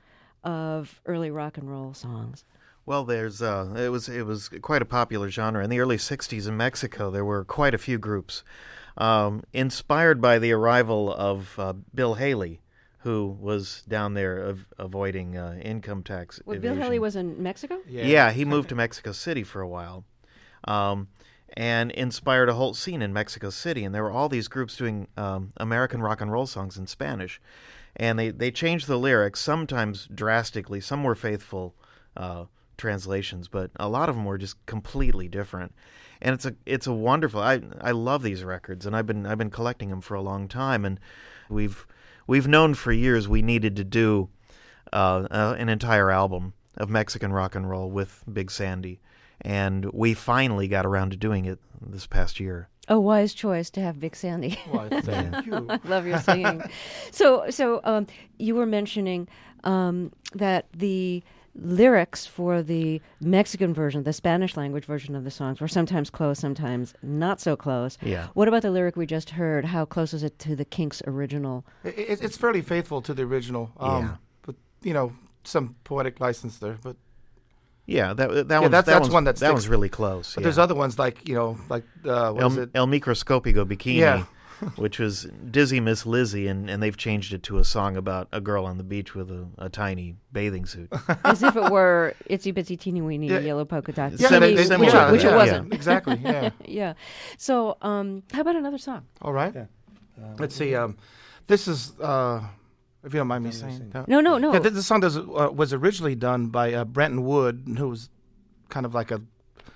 of early rock and roll songs? Well, there's uh, it was it was quite a popular genre in the early sixties in Mexico. There were quite a few groups, um, inspired by the arrival of uh, Bill Haley, who was down there av- avoiding uh, income tax Well, evasion. Bill Haley was in Mexico? Yeah. yeah, he moved to Mexico City for a while, um, and inspired a whole scene in Mexico City. And there were all these groups doing um, American rock and roll songs in Spanish, and they they changed the lyrics sometimes drastically. Some were faithful Uh, translations, but a lot of them were just completely different. And it's a it's a wonderful. I I love these records, and I've been I've been collecting them for a long time. And we've we've known for years we needed to do uh, uh, an entire album of Mexican rock and roll with Big Sandy, and we finally got around to doing it this past year. A wise choice to have Big Sandy. Well, thank you. I love your singing. So so um, you were mentioning um, that the lyrics for the Mexican version, the Spanish language version of the songs, were sometimes close, sometimes not so close. Yeah. What about the lyric we just heard? How close is it to the Kinks' original? It, it, it's fairly faithful to the original. Um, Yeah. But, you know, some poetic license there. But Yeah, that that Yeah, one's, that's- that that's one's, one that that sticks. one's really close. but yeah. there's other ones like, you know, like, uh, what is El, it? El Microscopico Bikini, Yeah. which was Dizzy Miss Lizzy, and, and they've changed it to a song about a girl on the beach with a, a tiny bathing suit. As if it were Itsy Bitsy Teeny Weeny Yeah. Yellow Polka Dot. Yeah, Teeny, they- they- which, yeah, it, which it yeah, wasn't. Exactly, yeah. Yeah. So um, how about another song? All right. Let's see. Um, this is, uh, if you don't mind me saying. that. No, no, no. Yeah, this, this song does, uh, was originally done by uh, Brenton Wood, who was kind of like a,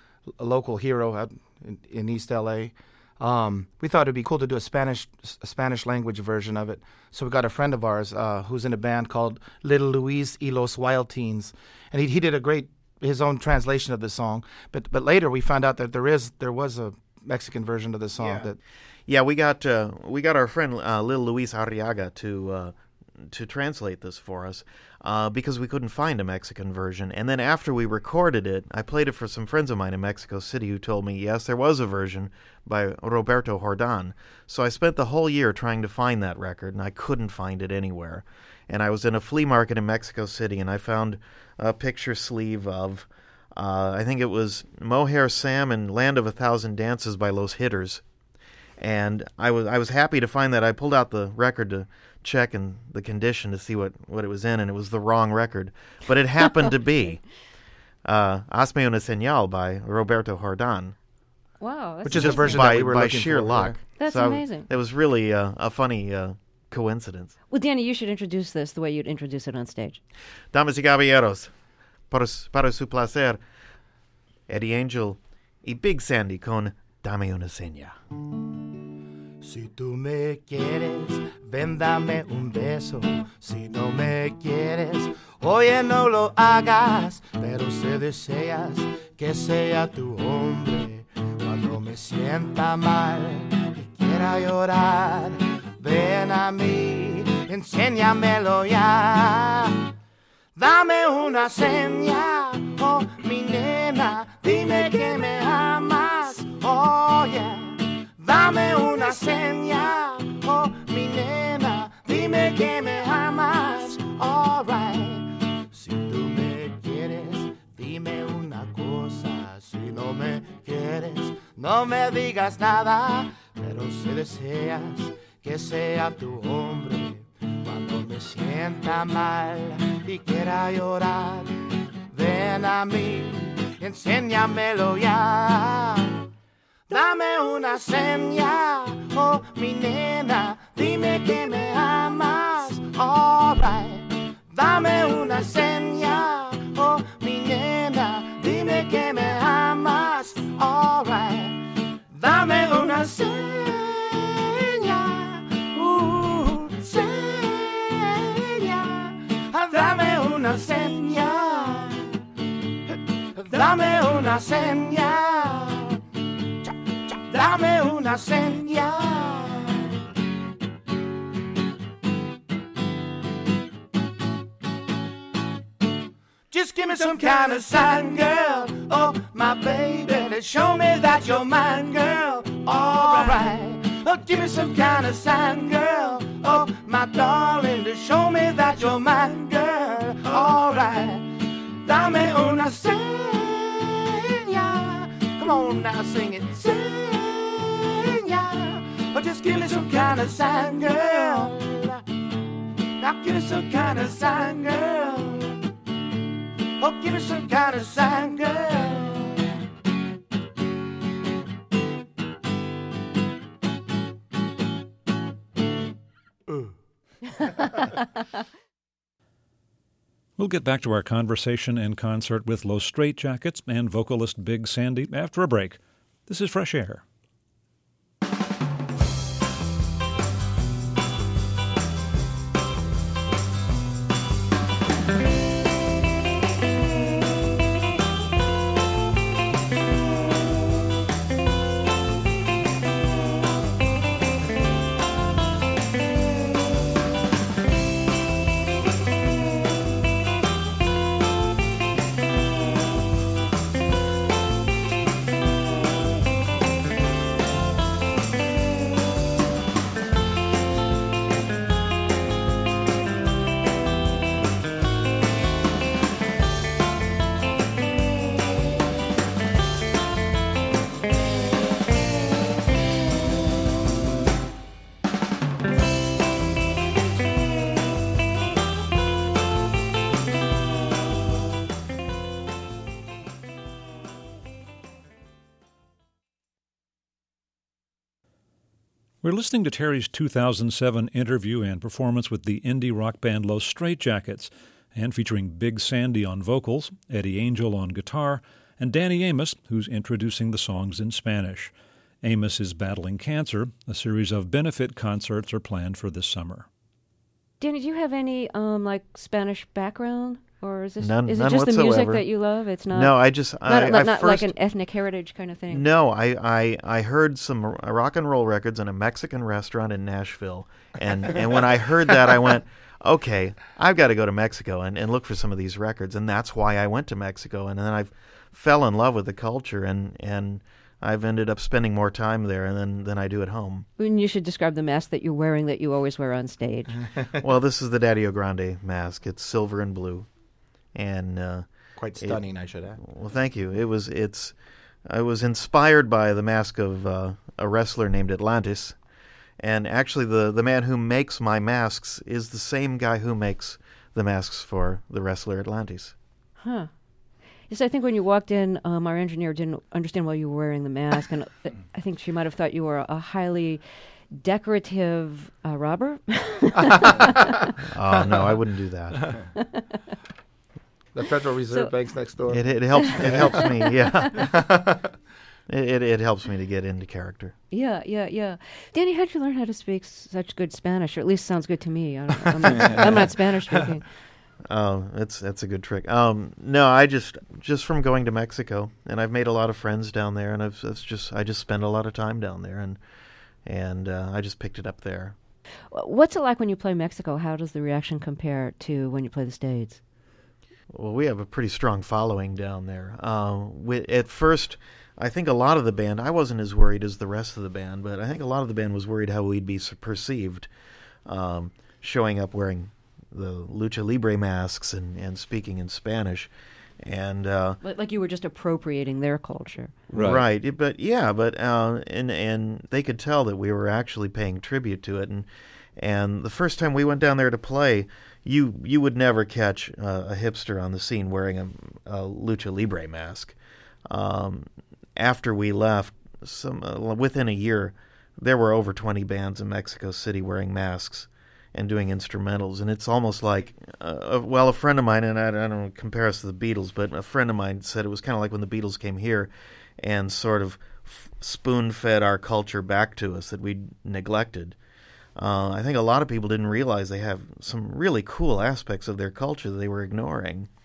a local hero out in, in East L A. Um, we thought it'd be cool to do a Spanish a Spanish language version of it. So we got a friend of ours uh, who's in a band called Little Luis y los Wild Teens, and he he did a great his own translation of the song. But but later we found out that there is there was a Mexican version of the song Yeah. that. Yeah, we got uh, we got our friend uh, Lil Luis Arriaga to uh, to translate this for us uh, because we couldn't find a Mexican version. And then after we recorded it, I played it for some friends of mine in Mexico City who told me, yes, there was a version by Roberto Jordan. So I spent the whole year trying to find that record, and I couldn't find it anywhere. And I was in a flea market in Mexico City, and I found a picture sleeve of, uh, I think it was Mohair Sam and Land of a Thousand Dances by Los Hitters. And I was I was happy to find that. I pulled out the record to check in the condition to see what, what it was in, and it was the wrong record. But it happened to be uh, Hazme una Señal by Roberto Jordan. Wow. That's Which is a amazing. version by, that we were by looking sheer for, luck. yeah. That's So I- amazing. It was really uh, a funny uh, coincidence. Well, Danny, you should introduce this the way you'd introduce it on stage. Damas y caballeros, para, su- para su placer, Eddie Angel y Big Sandy con Dame una Seña. Si tú me quieres, ven dame un beso. Si no me quieres, oye no lo hagas. Pero si deseas que sea tu hombre, cuando me sienta mal y quiera llorar, ven a mí, enséñamelo ya. Dame una seña, oh mi nena, dime que me amas, oh yeah. Dame una seña, oh mi nena, dime que me amas, alright. Si tú me quieres, dime una cosa. Si no me quieres, no me digas nada. Pero si deseas que sea tu hombre, cuando me sienta mal y quiera llorar, ven a mí, enséñamelo ya. Dame una seña, oh mi nena, dime que me amas, alright. Dame una seña, oh mi nena, dime que me amas, alright. Dame una seña, uh, seña. Dame una seña, dame una seña. Dame una señal. Just give me some kind of sign, girl. Oh, my baby, to show me that you're mine, girl. All right. Oh, give me some kind of sign, girl. Oh, my darling, to show me that you're mine, girl. All right. Dame una seña. Come on now, sing it. Seña. Oh, just give me some kind of sign, girl. Now give me some kind of sign, girl. Oh, give me some kind of sign, girl. We'll get back to our conversation and concert with Los Straitjackets and vocalist Big Sandy after a break. This is Fresh Air. We're listening to Terry's two thousand seven interview and performance with the indie rock band Los Straitjackets, and featuring Big Sandy on vocals, Eddie Angel on guitar, and Danny Amos, who's introducing the songs in Spanish. Amos is battling cancer. A series of benefit concerts are planned for this summer. Danny, do you have any um, like Spanish background? Or is this none, is it none just whatsoever. the music that you love? It's not. No, I just not, I, not, I not first, like an ethnic heritage kind of thing. No, I, I, I heard some rock and roll records in a Mexican restaurant in Nashville, and, and when I heard that, I went, okay, I've got to go to Mexico and, and look for some of these records, and that's why I went to Mexico, and then I fell in love with the culture, and and I've ended up spending more time there than than I do at home. And you should describe the mask that you're wearing that you always wear on stage. Well, this is the Daddy-O Grande mask. It's silver and blue. And uh, quite stunning, it, I should add. Well, thank you. It was it's I was inspired by the mask of uh, a wrestler named Atlantis, and actually the the man who makes my masks is the same guy who makes the masks for the wrestler Atlantis. Huh. Yes, I think when you walked in, um, our engineer didn't understand why you were wearing the mask, and I think she might have thought you were a highly decorative uh, robber. Oh no, I wouldn't do that. The Federal Reserve so, Bank's next door. It, it helps. It helps me. Yeah. it, it it helps me to get into character. Yeah, yeah, yeah. Danny, how'd you learn how to speak such good Spanish? Or at least sounds good to me. I don't, I'm, not, I'm not Spanish speaking. Oh, that's that's a good trick. Um, no, I just just from going to Mexico, and I've made a lot of friends down there, and I've it's just I just spend a lot of time down there, and and uh, I just picked it up there. What's it like when you play Mexico? How does the reaction compare to when you play the States? Well, we have a pretty strong following down there. Uh, we, at first, I think a lot of the band, I wasn't as worried as the rest of the band, but I think a lot of the band was worried how we'd be perceived, um, showing up wearing the lucha libre masks and, and speaking in Spanish. And uh, like you were just appropriating their culture. Right. right. But yeah, but uh, and and they could tell that we were actually paying tribute to it. And and the first time we went down there to play, you you would never catch uh, a hipster on the scene wearing a, a lucha libre mask. Um, after we left, some uh, within a year, there were over twenty bands in Mexico City wearing masks and doing instrumentals, and it's almost like, uh, well, a friend of mine, and I, I don't know, compare us to the Beatles, but a friend of mine said it was kind of like when the Beatles came here and sort of f- spoon-fed our culture back to us that we neglected. Uh, I think a lot of people didn't realize they have some really cool aspects of their culture that they were ignoring.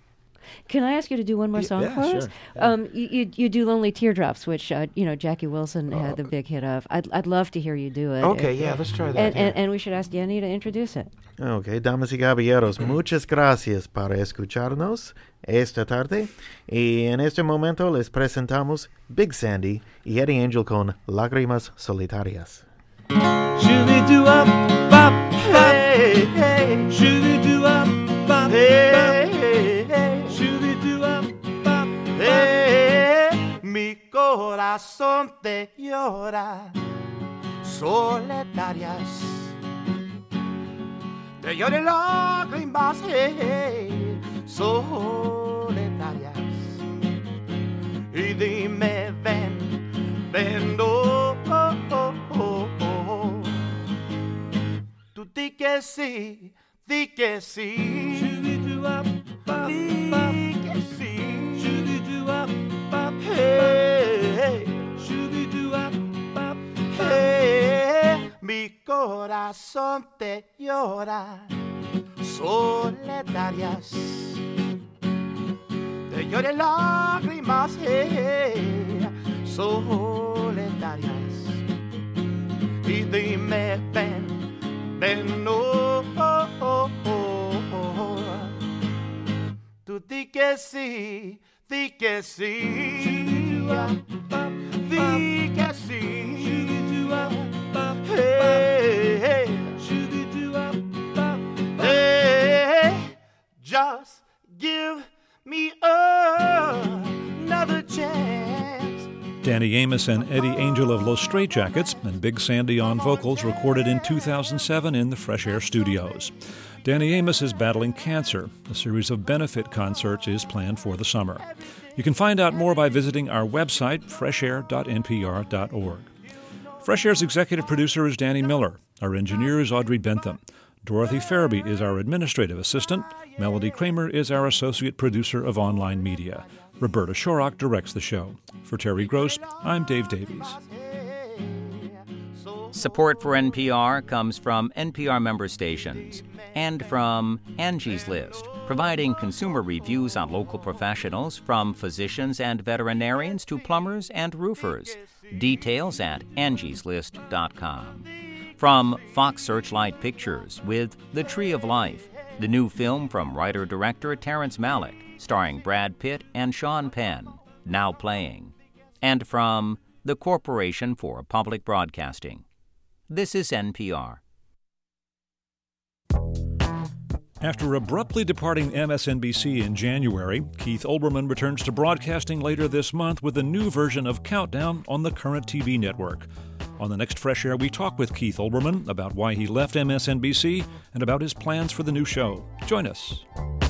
Can I ask you to do one more song yeah, for sure. us? Yeah. Um, you, you you do "Lonely Teardrops," which uh, you know Jackie Wilson had the big hit of. I'd I'd love to hear you do it. Okay, If- yeah, let's try that. And, yeah. and and we should ask Danny to introduce it. Ok, damas y caballeros, muchas gracias por escucharnos esta tarde. Y en este momento les presentamos Big Sandy y Eddie Angel con Lágrimas Solitarias. Shooby-doo-up, bop, hey, hey. Shooby-doo-up, bop, hey, hey, hey. Shooby-doo-up, bop, hey. Mi corazón te llora, solitarias. Te lloré lágrimas, hey, hey, solitarias. Y dime, ven, ven, oh, oh, oh, oh, oh. Tú di que sí, di que sí. Di que sí. Hey, hey, mi corazón te llora, solitarias. Te lloré lágrimas, hey, solitarias. Y dime, ven, ven, oh, oh, oh, oh, oh. Tú di que sí, di que sí. Di que sí. Hey, hey. Hey, just give me another chance. Danny Amos and Eddie Angel of Los Straitjackets and Big Sandy on vocals recorded in two thousand seven in the Fresh Air Studios. Danny Amos is battling cancer. A series of benefit concerts is planned for the summer. You can find out more by visiting our website, fresh air dot n p r dot org. Fresh Air's executive producer is Danny Miller. Our engineer is Audrey Bentham. Dorothy Farabee is our administrative assistant. Melody Kramer is our associate producer of online media. Roberta Shorrock directs the show. For Terry Gross, I'm Dave Davies. Support for N P R comes from N P R member stations and from Angie's List, providing consumer reviews on local professionals from physicians and veterinarians to plumbers and roofers. Details at angies list dot com. From Fox Searchlight Pictures with The Tree of Life, the new film from writer-director Terrence Malick, starring Brad Pitt and Sean Penn, now playing. And from the Corporation for Public Broadcasting. This is N P R. After abruptly departing M S N B C in January, Keith Olbermann returns to broadcasting later this month with a new version of Countdown on the Current T V network. On the next Fresh Air, we talk with Keith Olbermann about why he left M S N B C and about his plans for the new show. Join us.